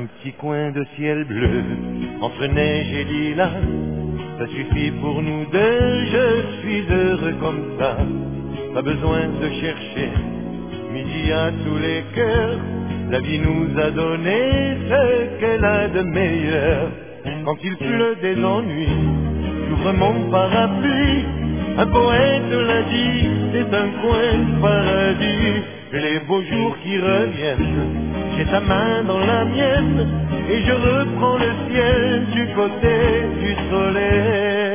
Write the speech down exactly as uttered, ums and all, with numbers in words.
petit coin de ciel bleu, entre neige et lilas, ça suffit pour nous deux, je suis heureux comme ça. Pas besoin de chercher midi à tous les cœurs, la vie nous a donné ce qu'elle a de meilleur. Quand il pleut des ennuis, j'ouvre mon parapluie, un poète l'a dit, c'est un coin de paradis. Les beaux jours qui reviennent, j'ai ta main dans la mienne, et je reprends le ciel du côté du soleil.